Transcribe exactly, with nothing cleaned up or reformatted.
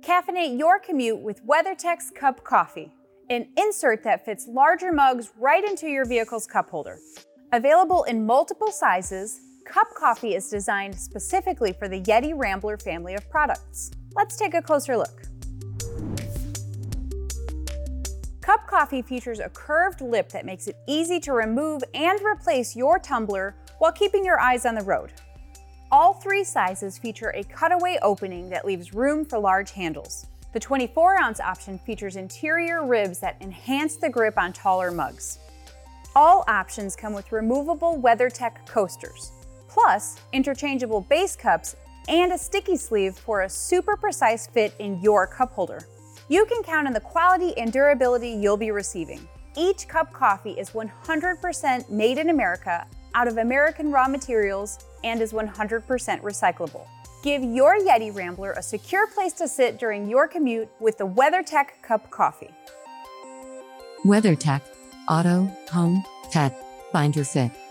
Caffeinate your commute with WeatherTech's Cup Coffee, an insert that fits larger mugs right into your vehicle's cup holder. Available in multiple sizes, Cup Coffee is designed specifically for the Yeti Rambler family of products. Let's take a closer look. Cup Coffee features a curved lip that makes it easy to remove and replace your tumbler while keeping your eyes on the road. All three sizes feature a cutaway opening that leaves room for large handles. The twenty-four ounce option features interior ribs that enhance the grip on taller mugs. All options come with removable WeatherTech coasters, plus interchangeable base cups and a sticky sleeve for a super precise fit in your cup holder. You can count on the quality and durability you'll be receiving. Each Cup Coffee is one hundred percent made in America out of American raw materials and is one hundred percent recyclable. Give your Yeti Rambler a secure place to sit during your commute with the WeatherTech Cup Coffee. WeatherTech. Auto, home, pet. Find your fit.